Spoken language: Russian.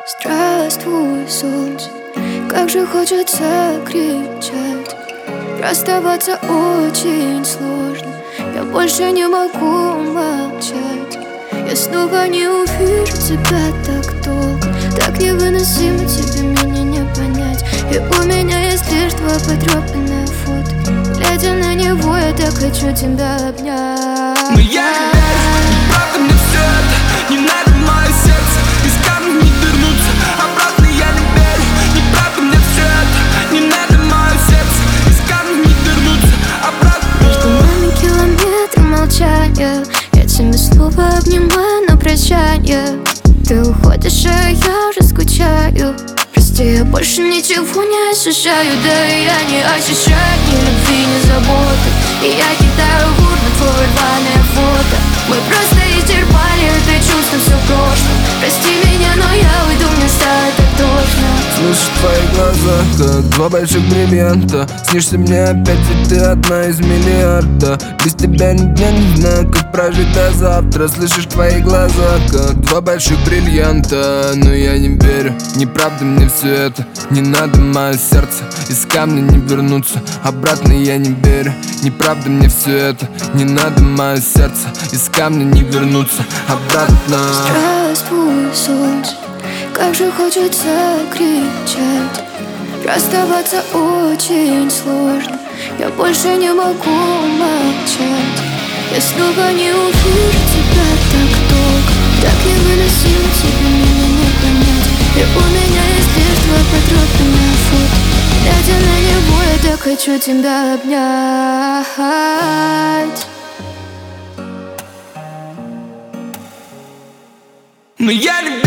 Здравствуй, солнце, как же хочется кричать. Расставаться очень сложно, я больше не могу молчать. Я снова не увижу тебя так долго, так невыносимо тебе меня не понять. И у меня есть лишь твое потрепанное фото, глядя на него, я так хочу тебя обнять. Но я не верю, неправда мне все это, не надо мое сердце, из камня не вернуться обратно. Я не верю, неправда мне все это, не надо мое сердце, из камня не вернуться обратно. Между нами километры молчания, я тебя снова обнимаю на прощание. Ты уходишь, а я уже скучаю. Прости, я больше ничего не ощущаю. Да и я не ощущаю ни любви, ни заботы. И я кидаю в урну твое рваное фото. Мы просто исчерпали это чувство, все в прошлом. Прости меня, но я уйду, мне стало так тошно. Слышу твои глаза, как два больших бриллианта. Снишься мне опять, ведь ты одна из миллиарда. Без тебя ни дня не знаю, как прожить до завтра. Слышишь твои глаза, как два больших бриллианта. Но я не верю, неправда мне все это, не надо мое сердце, из камня не вернуться обратно. Я не верю, неправда мне все это, не надо мое сердце, из камня не вернуться обратно. Здравствуй, солнце, как же хочется кричать. Расставаться очень сложно, я больше не могу молчать. Я снова не увижу тебя так долго, так невыносимо тебе меня не понять. И у меня есть лишь твое потрепанное фото, глядя на него, я так хочу тебя обнять. Но я не